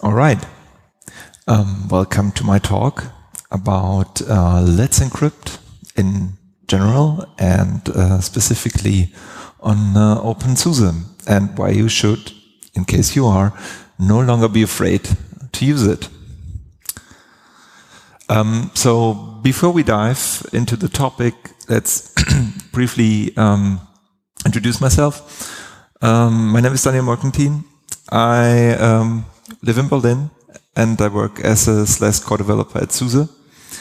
All right. Welcome to my talk about Let's Encrypt in general and specifically on OpenSUSE and why you should, in case you are, no longer be afraid to use it. So before we dive into the topic, let's briefly introduce myself. My name is Daniel Morgentin. I live in Berlin and I work as a / core developer at SUSE.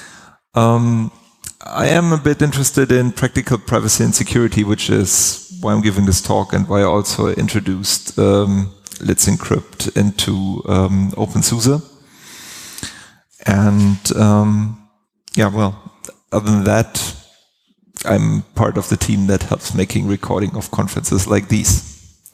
I am a bit interested in practical privacy and security, which is why I'm giving this talk and why I also introduced Let's Encrypt into OpenSUSE. And other than that, I'm part of the team that helps making recording of conferences like these.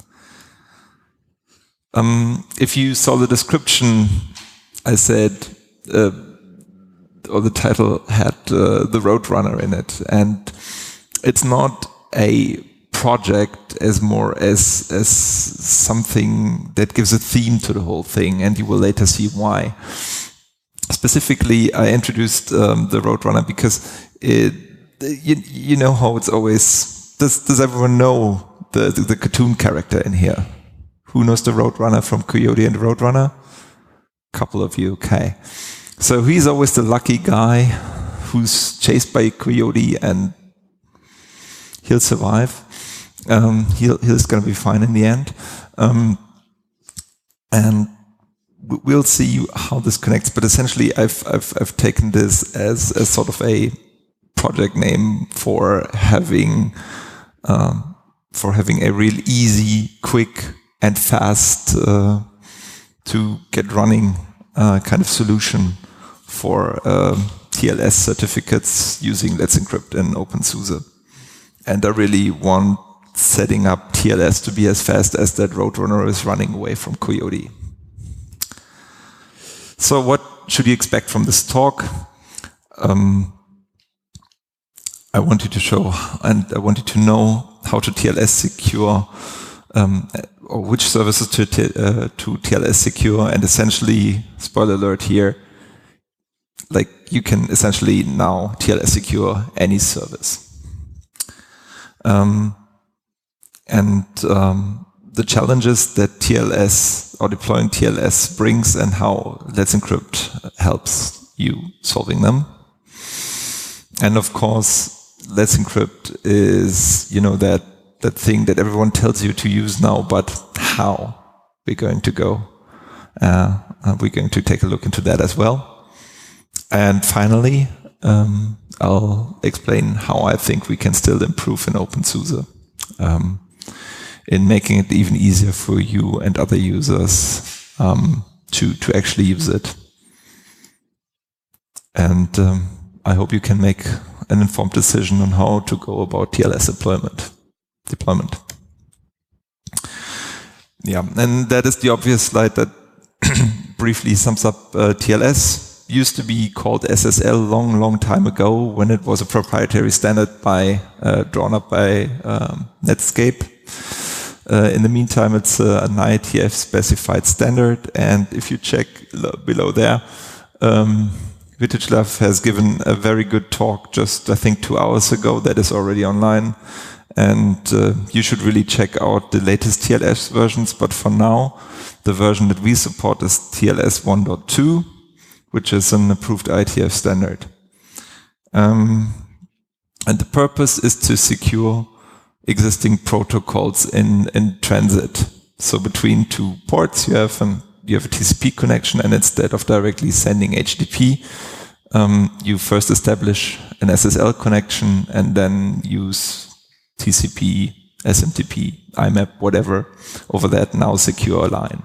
If you saw the description, I said, or the title had the Roadrunner in it, and it's not a project as more as something that gives a theme to the whole thing, and you will later see why. Specifically, I introduced the Roadrunner because you know how it's always. Does everyone know the cartoon character in here? Who knows the Roadrunner from Coyote and the Roadrunner? Couple of you, okay. So he's always the lucky guy who's chased by a coyote and he'll survive. He's going to be fine in the end. And we'll see how this connects. But essentially, I've taken this as sort of a project name for having a real easy, quick, and fast to get running kind of solution for TLS certificates using Let's Encrypt in OpenSUSE. And I really want setting up TLS to be as fast as that Roadrunner is running away from Coyote. So what should you expect from this talk? I want you to show and I want you to know how to TLS secure or which services to TLS secure, and essentially, spoiler alert here, like you can essentially now TLS secure any service. The challenges that TLS or deploying TLS brings and how Let's Encrypt helps you solving them. And of course, Let's Encrypt is, that thing that everyone tells you to use now, but how we're going to go. We're going to take a look into that as well. And finally, I'll explain how I think we can still improve in OpenSUSE in making it even easier for you and other users to actually use it. And I hope you can make an informed decision on how to go about TLS deployment. Yeah, and that is the obvious slide that briefly sums up TLS. Used to be called SSL long time ago when it was a proprietary standard drawn up by Netscape. In the meantime, it's an IETF specified standard, and if you check below there, Vitislav has given a very good talk just, I think, 2 hours ago that is already online. And you should really check out the latest TLS versions. But for now, the version that we support is TLS 1.2, which is an approved IETF standard. And the purpose is to secure existing protocols in transit. So between two ports, you have a TCP connection, and instead of directly sending HTTP, you first establish an SSL connection and then use TCP, SMTP, IMAP, whatever, over that now secure line.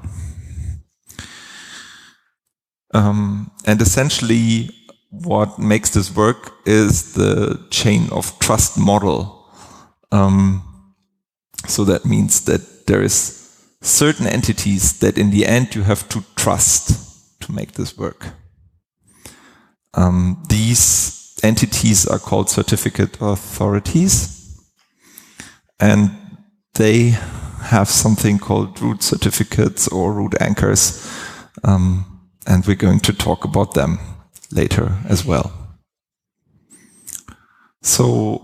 And essentially, what makes this work is the chain of trust model. So that means that there is certain entities that in the end you have to trust to make this work. These entities are called certificate authorities. And they have something called root certificates or root anchors And we're going to talk about them later as well. So,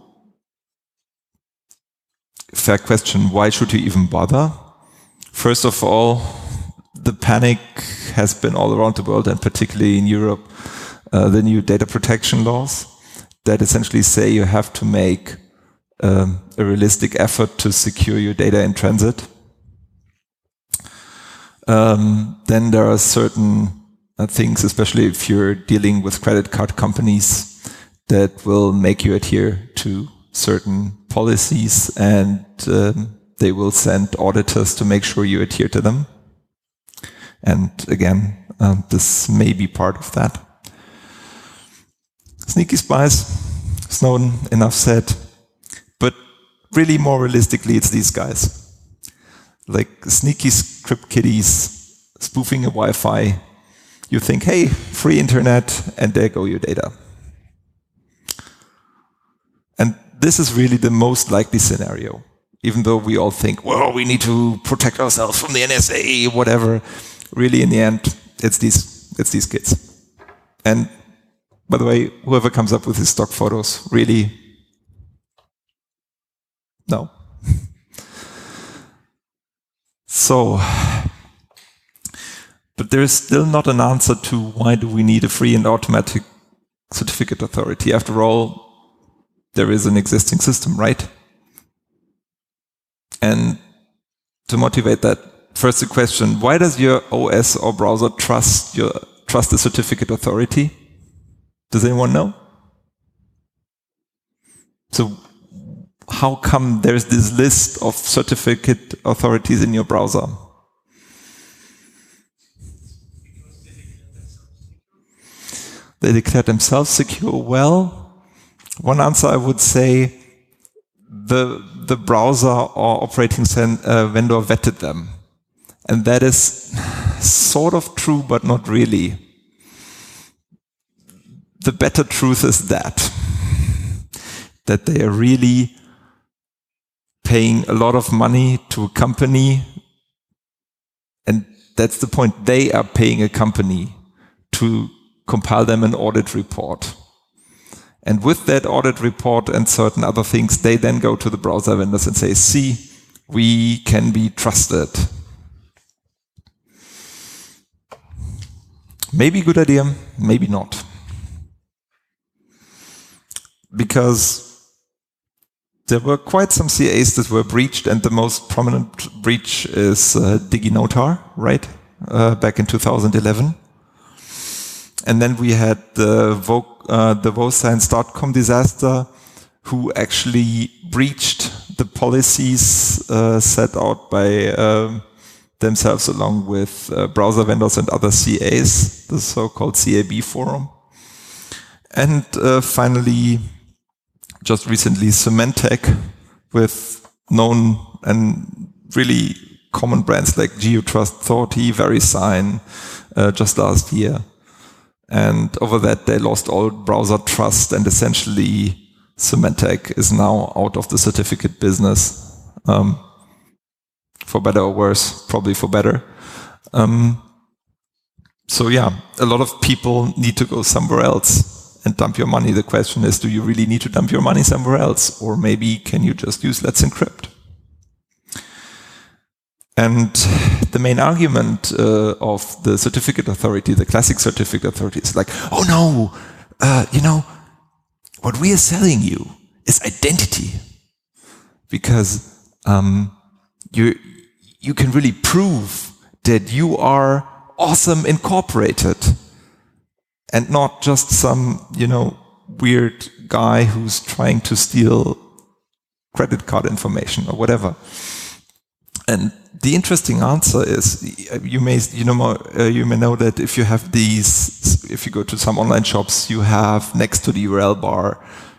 fair question, why should you even bother? First of all, the panic has been all around the world, and particularly in Europe, the new data protection laws that essentially say you have to make a realistic effort to secure your data in transit. Then there are certain things, especially if you're dealing with credit card companies, that will make you adhere to certain policies, and they will send auditors to make sure you adhere to them. And again, this may be part of that. Sneaky spies, Snowden, enough said. But really, more realistically, it's these guys. Like sneaky script kiddies spoofing a Wi-Fi. You think, hey, free internet, and there go your data. And this is really the most likely scenario. Even though we all think, well, we need to protect ourselves from the NSA, whatever. Really, in the end, it's these kids. And by the way, whoever comes up with these stock photos, really, no. So, but there is still not an answer to why do we need a free and automatic certificate authority. After all, there is an existing system, right? And to motivate that, first the question, why does your OS or browser trust the certificate authority? Does anyone know? So how come there's this list of certificate authorities in your browser? They declared themselves secure. Well, one answer I would say, the browser or operating vendor vetted them. And that is sort of true, but not really. The better truth is that they are really paying a lot of money to a company, and that's the point. They are paying a company to compile them an audit report. And with that audit report and certain other things, they then go to the browser vendors and say, see, we can be trusted. Maybe a good idea, maybe not. Because there were quite some CAs that were breached, and the most prominent breach is DigiNotar, right? Back in 2011. And then we had the Voscience.com disaster, who actually breached the policies set out by themselves along with browser vendors and other CAs, the so-called CAB forum. And finally, just recently, Symantec, with known and really common brands like GeoTrust, Thorty, VeriSign, just last year. And over that, they lost all browser trust, and essentially Symantec is now out of the certificate business. For better or worse, probably for better. So yeah, a lot of people need to go somewhere else and dump your money. The question is, do you really need to dump your money somewhere else? Or maybe can you just use Let's Encrypt? And the main argument of the certificate authority, the classic certificate authority, is like, oh no, what we are selling you is identity. Because you can really prove that you are awesome incorporated and not just some, weird guy who's trying to steal credit card information or whatever. And the interesting answer is, you may know that if you have these, if you go to some online shops, you have next to the URL bar,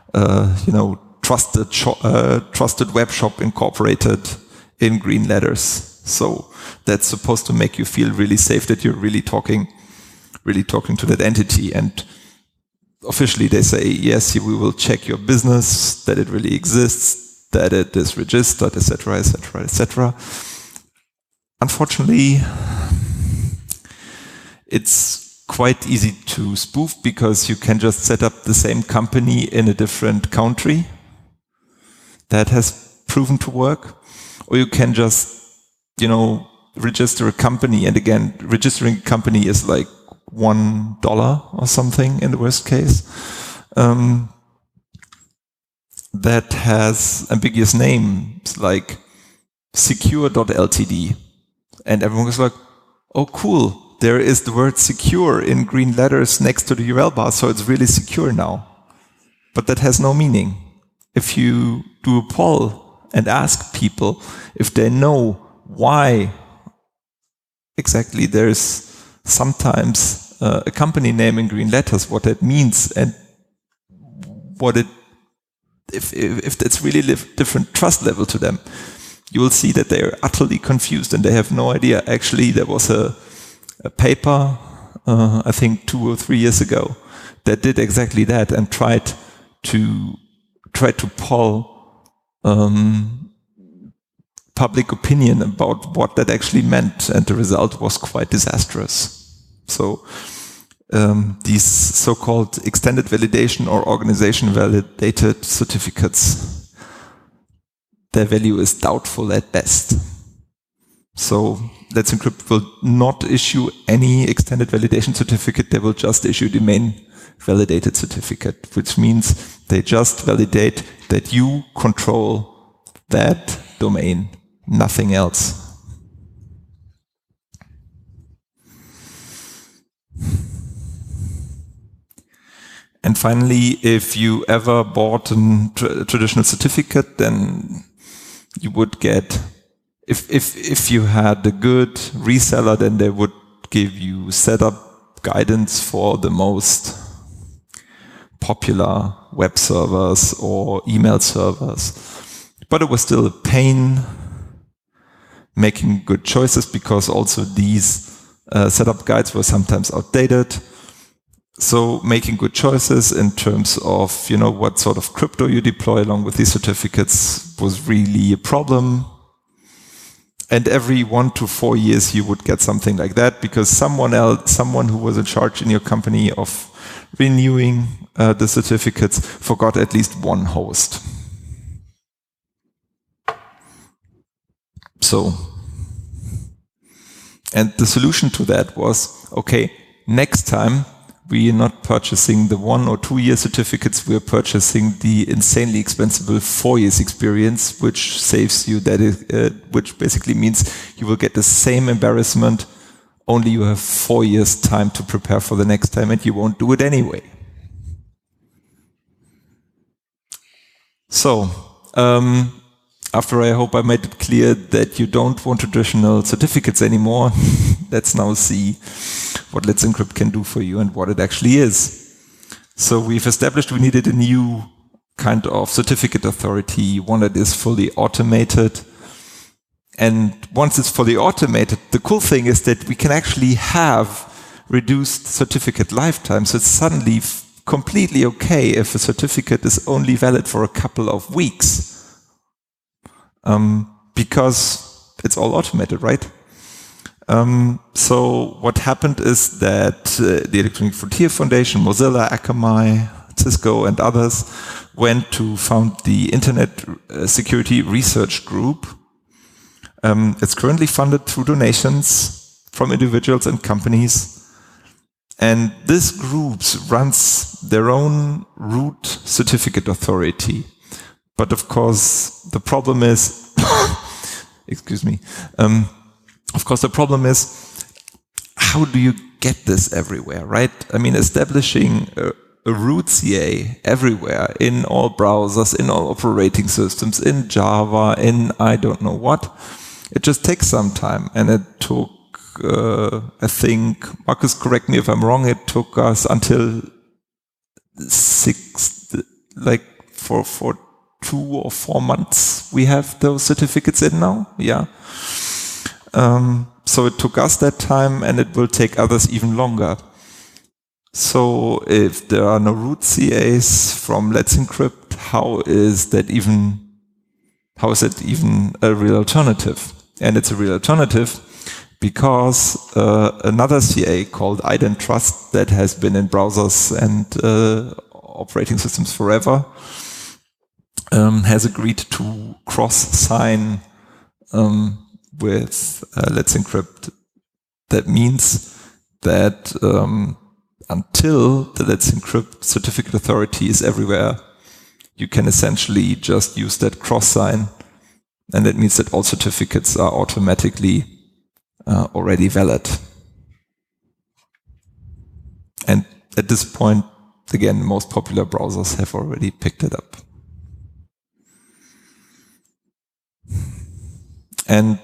trusted web shop incorporated in green letters. So that's supposed to make you feel really safe that you're really talking to that entity. And officially they say, yes, we will check your business, that it really exists, that it is registered, etc., etc., etc. Unfortunately, It's quite easy to spoof because you can just set up the same company in a different country. That has proven to work. Or you can just, register a company. And again, registering a company is like $1 or something in the worst case. That has ambiguous names like secure.ltd. And everyone was like, oh, cool. There is the word secure in green letters next to the URL bar, so it's really secure now. But that has no meaning. If you do a poll and ask people if they know why exactly there's sometimes a company name in green letters, what that means, and what it, if that's really different trust level to them, you will see that they are utterly confused and they have no idea. Actually, there was a paper, I think 2 or 3 years ago, that did exactly that and tried to poll public opinion about what that actually meant, and the result was quite disastrous. So these so-called extended validation or organization validated certificates, their value is doubtful at best. So Let's Encrypt will not issue any extended validation certificate. They will just issue the main validated certificate, which means they just validate that you control that domain, nothing else. And finally, if you ever bought a traditional certificate, then you would get, if you had a good reseller, then they would give you setup guidance for the most popular web servers or email servers. But it was still a pain making good choices, because also these setup guides were sometimes outdated. So making good choices in terms of, what sort of crypto you deploy along with these certificates was really a problem. And every 1 to 4 years you would get something like that, because someone who was in charge in your company of renewing the certificates forgot at least one host. So, and the solution to that was, okay, next time we are not purchasing the 1 or 2 year certificates, we are purchasing the insanely expensive 4 years experience, which saves you which basically means you will get the same embarrassment, only you have 4 years time to prepare for the next time and you won't do it anyway. So, after I hope I made it clear that you don't want traditional certificates anymore, let's now see what Let's Encrypt can do for you and what it actually is. So we've established we needed a new kind of certificate authority, one that is fully automated. And once it's fully automated, the cool thing is that we can actually have reduced certificate lifetime. So it's suddenly completely okay if a certificate is only valid for a couple of weeks. Because it's all automated, right? So what happened is that the Electronic Frontier Foundation, Mozilla, Akamai, Cisco, and others went to found the Internet Security Research Group. It's currently funded through donations from individuals and companies. And this group runs their own root certificate authority. But of course, the problem is, excuse me, of course, the problem is, how do you get this everywhere, right? I mean, establishing a root CA everywhere, in all browsers, in all operating systems, in Java, in I don't know what, it just takes some time. And it took, I think, Marcus, correct me if I'm wrong, it took us until for 2 or 4 months we have those certificates in now. Yeah. So it took us that time, and it will take others even longer. So if there are no root CAs from Let's Encrypt, how is it even a real alternative? And it's a real alternative because another CA called identrust that has been in browsers and operating systems forever has agreed to cross-sign with Let's Encrypt. That means that until the Let's Encrypt certificate authority is everywhere, you can essentially just use that cross-sign, and that means that all certificates are automatically already valid. And at this point, again, most popular browsers have already picked it up. And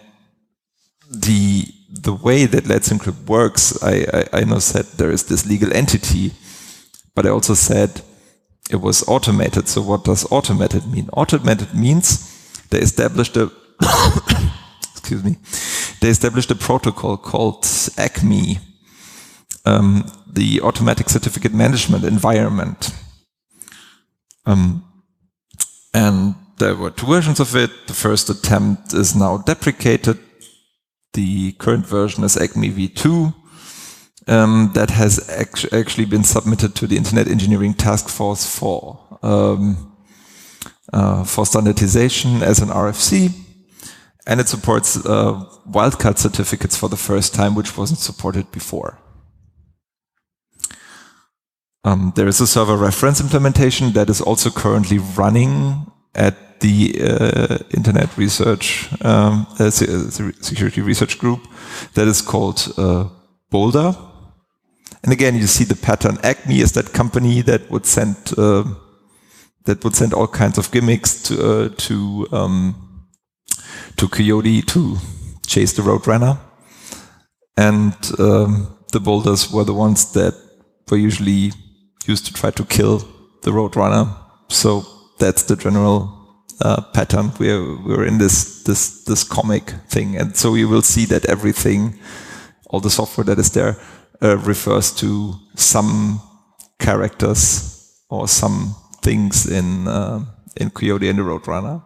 the way that Let's Encrypt works, I now said there is this legal entity, but I also said it was automated. So what does automated mean? Automated means they established a excuse me. They established a protocol called ACME, the Automatic Certificate Management Environment. And there were 2 versions of it. The first attempt is now deprecated. The current version is ACME v2. That has actually been submitted to the Internet Engineering Task Force for standardization as an RFC. And it supports wildcard certificates for the first time, which wasn't supported before. There is a server reference implementation that is also currently running at the Internet Research Security Research Group that is called Boulder. And again, you see the pattern. ACME is that company that would send all kinds of gimmicks to Coyote to chase the Roadrunner. And the Boulders were the ones that were usually used to try to kill the Roadrunner. So that's the general pattern. We're in this comic thing. And so you will see that everything, all the software that is there, refers to some characters or some things in Coyote and the Roadrunner.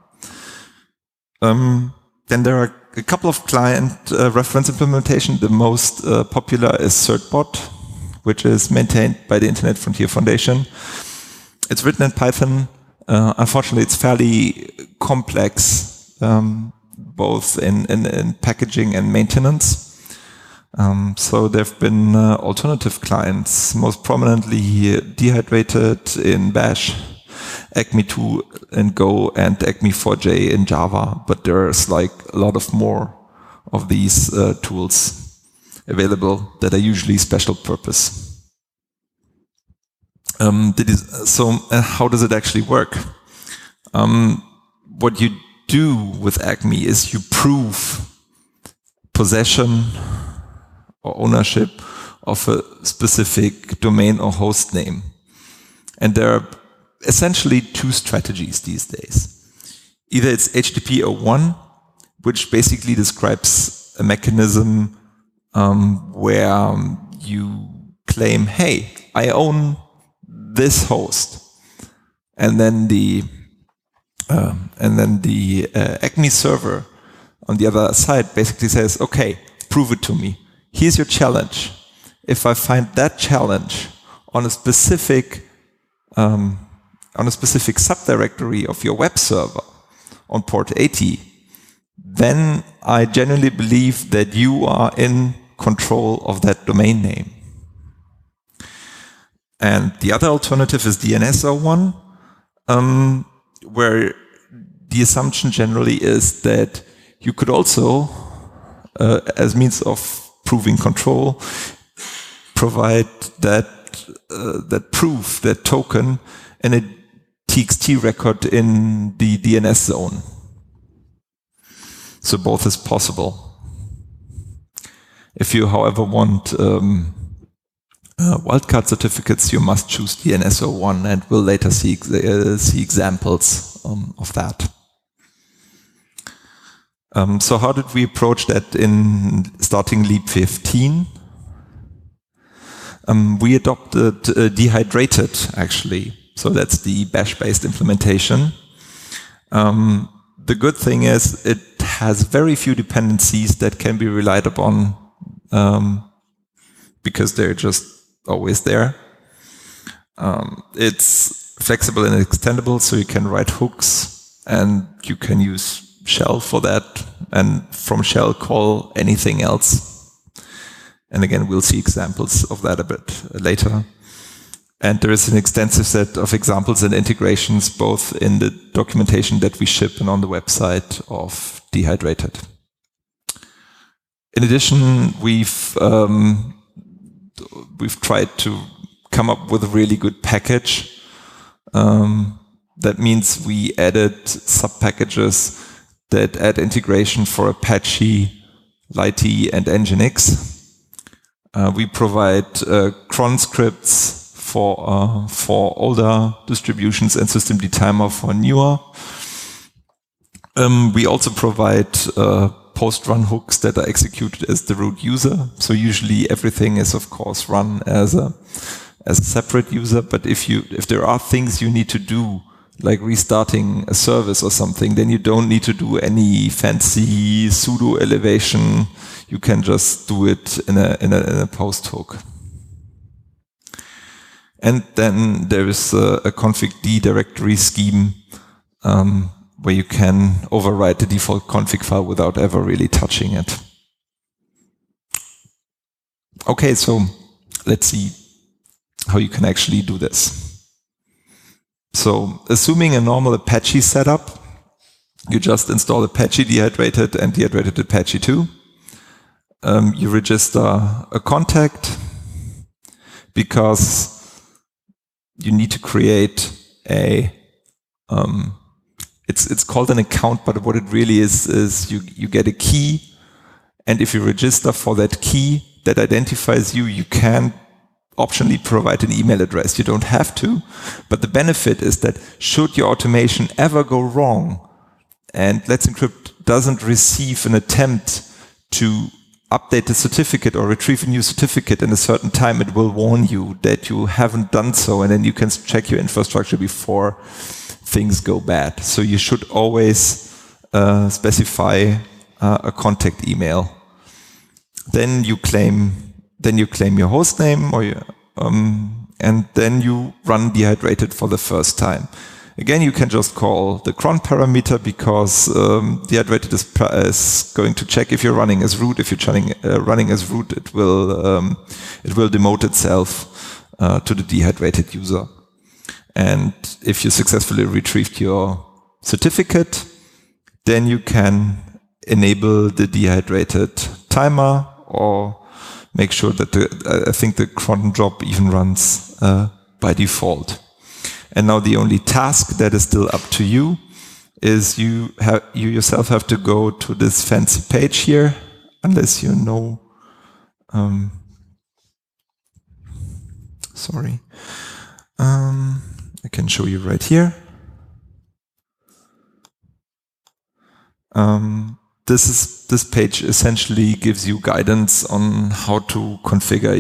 Then there are a couple of client reference implementation. The most popular is CertBot, which is maintained by the Internet Frontier Foundation. It's written in Python. Unfortunately, it's fairly complex, both in packaging and maintenance. So there have been alternative clients, most prominently Dehydrated in Bash, ACME2 in Go, and ACME4J in Java. But there's like a lot of more of these tools available that are usually special purpose. So how does it actually work? What you do with ACME is you prove possession or ownership of a specific domain or host name. And there are essentially 2 strategies these days. Either it's HTTP 01, which basically describes a mechanism where you claim, hey, I own this host. And then the ACME server on the other side basically says, okay, prove it to me. Here's your challenge. If I find that challenge on a specific subdirectory of your web server on port 80, then I genuinely believe that you are in control of that domain name. And the other alternative is DNS01, where the assumption generally is that you could also, as means of proving control, provide that proof, that token, in a TXT record in the DNS zone. So both is possible. If you, however, want wildcard certificates, you must choose DNS01, and we'll later see examples of that. So how did we approach that in starting Leap 15? We adopted Dehydrated, actually. So that's the bash-based implementation. the good thing is it has very few dependencies that can be relied upon because they're just always there. It's flexible and extendable, so you can write hooks and you can use shell for that, and from shell call anything else. And again, we'll see examples of that a bit later. And there is an extensive set of examples and integrations both in the documentation that we ship and on the website of Dehydrated. In addition, we've tried to come up with a really good package. That means we added sub-packages that add integration for Apache, Lite, and Nginx. We provide cron scripts for older distributions and systemd timer for newer. We also provide post-run hooks that are executed as the root user. So usually everything is of course run as a separate user, but if there are things you need to do, like restarting a service or something, then you don't need to do any fancy sudo elevation. You can just do it in a post hook. And then there is a config-d directory scheme where you can override the default config file without ever really touching it. Okay, so let's see how you can actually do this. So assuming a normal Apache setup, you just install Apache Dehydrated and Dehydrated Apache 2. You register a contact because you need to create a, it's called an account, but what it really is you get a key, and if you register for that key that identifies you, you can optionally provide an email address. You don't have to, but the benefit is that should your automation ever go wrong and Let's Encrypt doesn't receive an attempt to update the certificate or retrieve a new certificate in a certain time, it will warn you that you haven't done so, and then you can check your infrastructure before things go bad. So you should always specify a contact email. Then you claim your host name, or and then you run Dehydrated for the first time. Again, you can just call the cron parameter because Dehydrated is going to check if you're running as root. If you're running as root, it will demote itself to the Dehydrated user. And if you successfully retrieved your certificate, then you can enable the Dehydrated timer or make sure that I think the cron job even runs by default. And now the only task that is still up to you is you yourself have to go to this fancy page here, unless you know. Sorry, I can show you right here. This page essentially gives you guidance on how to configure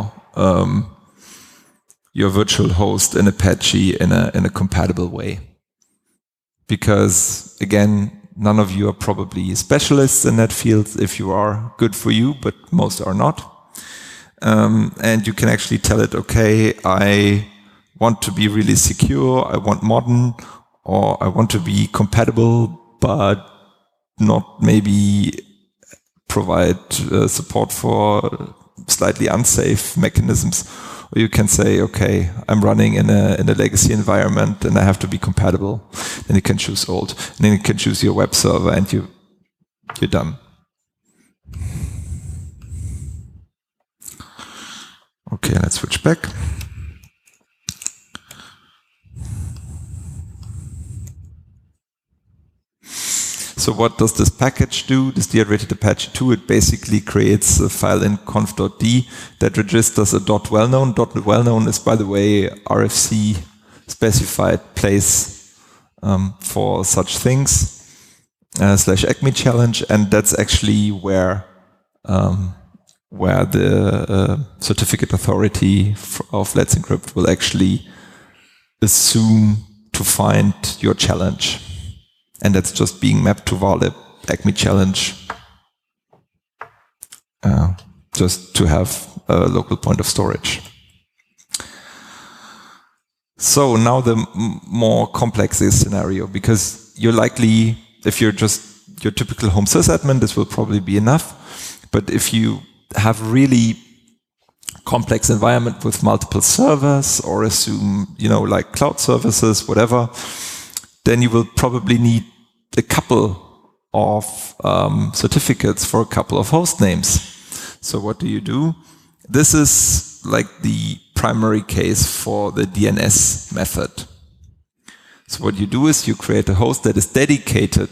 your virtual host in Apache in a compatible way. Because again, none of you are probably specialists in that field. If you are, good for you, but most are not. And you can actually tell it, okay, I want to be really secure, I want modern, or I want to be compatible, but not maybe provide support for slightly unsafe mechanisms. Or you can say, okay, I'm running in a legacy environment and I have to be compatible. Then you can choose old. And then you can choose your web server and you're done. Okay, let's switch back. So what does this package do? This Dehydrated Apache 2, it basically creates a file in conf.d that registers a .wellknown. .wellknown is, by the way, RFC specified place for such things, /acme challenge, and that's actually where the certificate authority of Let's Encrypt will actually assume to find your challenge. And that's just being mapped to varlib acme challenge, just to have a local point of storage. So now the more complex scenario, because you're likely, if you're just your typical home sysadmin, this will probably be enough. But if you have really complex environment with multiple servers, or assume, like cloud services, whatever, then you will probably need a couple of certificates for a couple of host names. So what do? This is like the primary case for the DNS method. So what you do is you create a host that is dedicated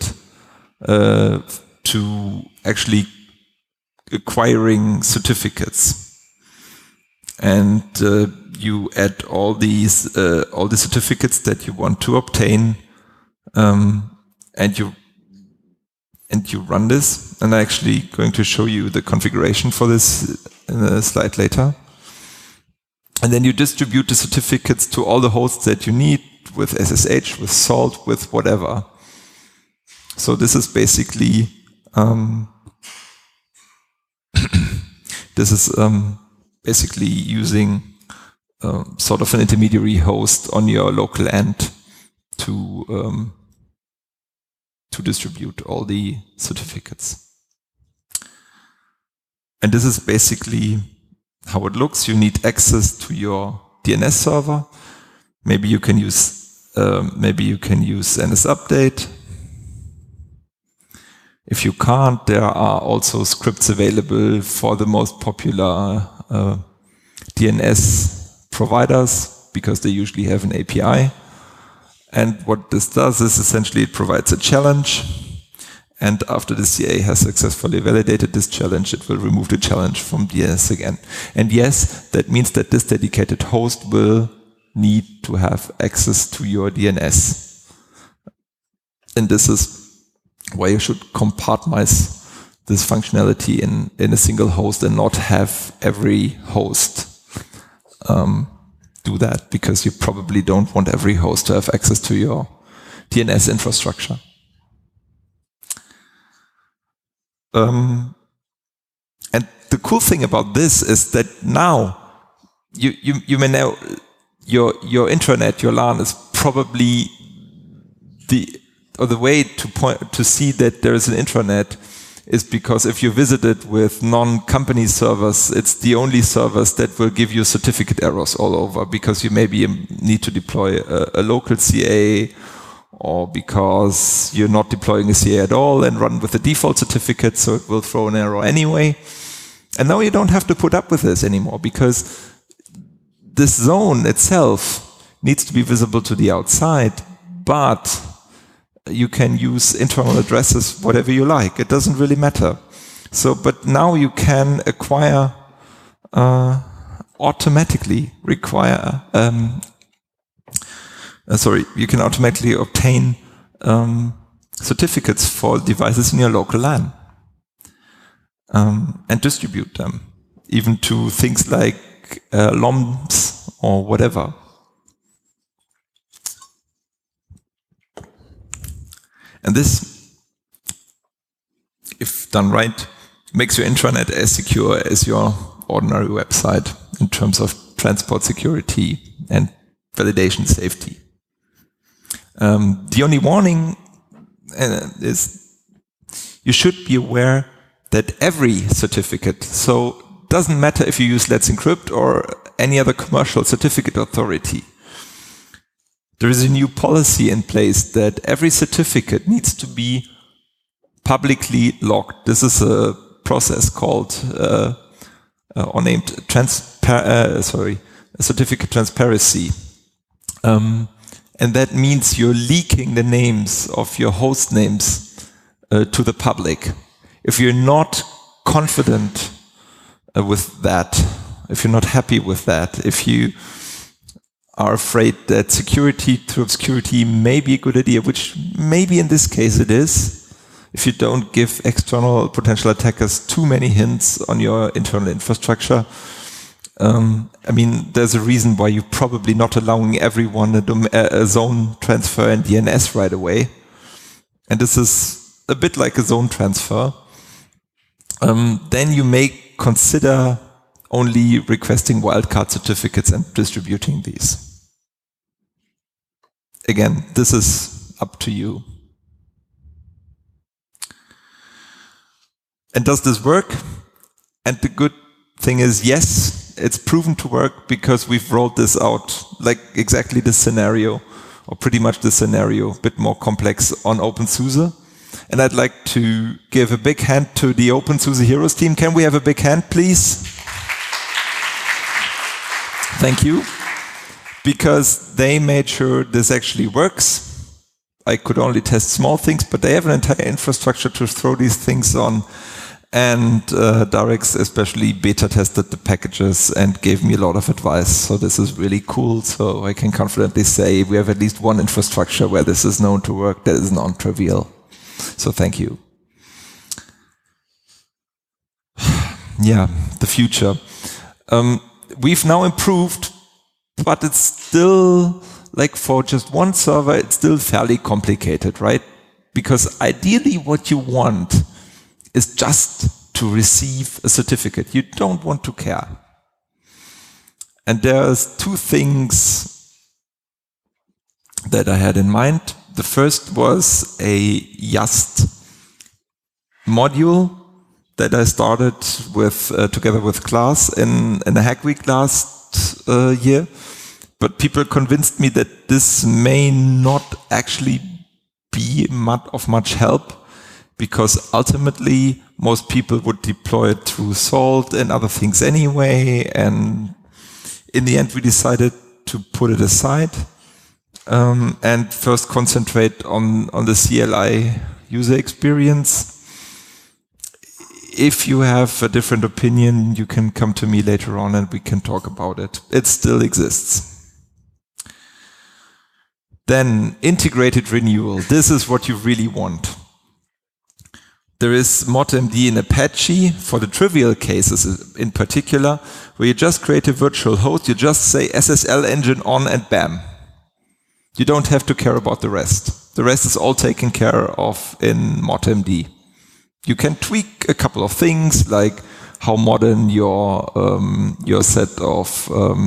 to actually acquiring certificates, and you add all the certificates that you want to obtain, and you run this. And I'm actually going to show you the configuration for this in a slide later. And then you distribute the certificates to all the hosts that you need, with SSH, with Salt, with whatever. So this is basically using sort of an intermediary host on your local end to distribute all the certificates. And this is basically how it looks. You need access to your DNS server. Maybe you can use NSUpdate. If you can't, there are also scripts available for the most popular DNS providers, because they usually have an API. And what this does is essentially it provides a challenge. And after the CA has successfully validated this challenge, it will remove the challenge from DNS again. And yes, that means that this dedicated host will need to have access to your DNS. And this is why you should compartmentalize this functionality in a single host and not have every host do that, because you probably don't want every host to have access to your DNS infrastructure. And the cool thing about this is that now you may know your intranet, your LAN is probably the way to see that there is an intranet is because if you visit it with non-company servers, it's the only servers that will give you certificate errors all over, because you maybe need to deploy a local CA, or because you're not deploying a CA at all and run with the default certificate, so it will throw an error anyway. And now you don't have to put up with this anymore, because this zone itself needs to be visible to the outside, but you can use internal addresses, whatever you like. It doesn't really matter. So, but now you can acquire, automatically obtain certificates for devices in your local LAN, and distribute them, even to things like LOMs or whatever. And this, if done right, makes your intranet as secure as your ordinary website in terms of transport security and validation safety. The only warning is you should be aware that every certificate, so it doesn't matter if you use Let's Encrypt or any other commercial certificate authority, there is a new policy in place that every certificate needs to be publicly logged. This is a process called or named certificate transparency. And that means you're leaking the names of your host names to the public. If you're not confident with that, if you're not happy with that, if you are afraid that security through obscurity may be a good idea, which maybe in this case it is, if you don't give external potential attackers too many hints on your internal infrastructure. I mean, there's a reason why you're probably not allowing everyone a zone transfer in DNS right away. and this is a bit like a zone transfer, then you may consider only requesting wildcard certificates and distributing these. Again, this is up to you. And does this work? And the good thing is, yes, it's proven to work because we've rolled this out, like exactly this scenario, or pretty much this scenario, a bit more complex on OpenSUSE. And I'd like to give a big hand to the OpenSUSE Heroes team. Can we have a big hand, please? Thank you. Because they made sure this actually works. I could only test small things, but they have an entire infrastructure to throw these things on. And Darex especially beta tested the packages and gave me a lot of advice. So this is really cool. So I can confidently say we have at least one infrastructure where this is known to work that is non-trivial. So thank you. Yeah, the future. We've now improved, but it's still, like for just one server, it's still fairly complicated, right? Because ideally what you want is just to receive a certificate. You don't want to care. And there's two things that I had in mind. The first was a Yast module that I started with together with Klaas in a Hack Week last year. But people convinced me that this may not actually be of much help, because ultimately most people would deploy it through Salt and other things anyway. And in the end, we decided to put it aside and first concentrate on the CLI user experience. If you have a different opinion, you can come to me later on and we can talk about it. It still exists. Then integrated renewal. This is what you really want. There is ModMD in Apache for the trivial cases in particular, where you just create a virtual host, you just say SSL engine on and bam. You don't have to care about the rest. The rest is all taken care of in ModMD. You can tweak a couple of things, like how modern your set of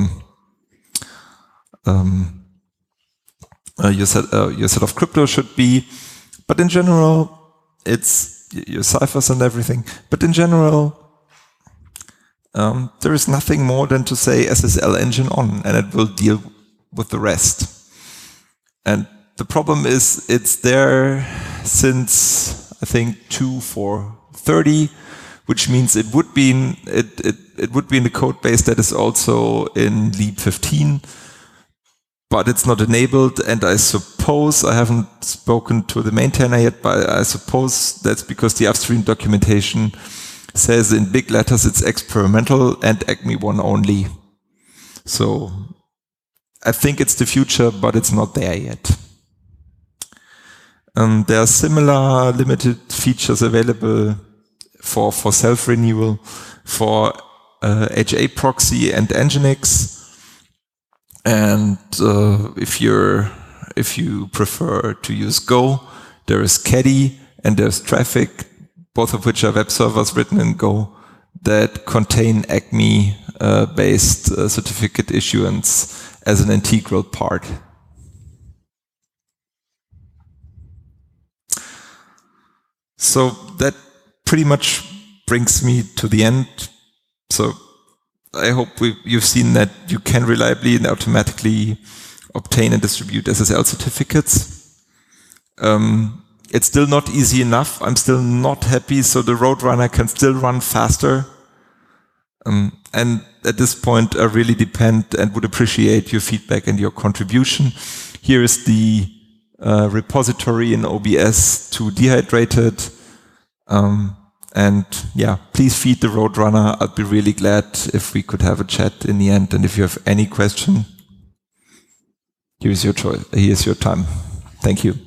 crypto should be, but in general, it's your ciphers and everything. But in general, there is nothing more than to say SSL engine on, and it will deal with the rest. And the problem is, it's there since I think 2.4.30, which means it would be in it would be in the code base that is also in lib15, but it's not enabled. And I suppose, I haven't spoken to the maintainer yet, but I suppose that's because the upstream documentation says in big letters it's experimental and Acme 1 only. So I think it's the future, but it's not there yet. There are similar limited features available for self-renewal, for HA proxy and Nginx. And if you prefer to use Go, there is Caddy and there's Traffic, both of which are web servers written in Go that contain Acme-based certificate issuance as an integral part. So that pretty much brings me to the end. So I hope you've seen that you can reliably and automatically obtain and distribute SSL certificates. It's still not easy enough. I'm still not happy, so the Roadrunner can still run faster. And at this point, I really depend and would appreciate your feedback and your contribution. Here is the repository in OBS to Dehydrated. And yeah, please feed the Roadrunner. I'd be really glad if we could have a chat in the end. And if you have any question, here's your choice. Here's your time. Thank you.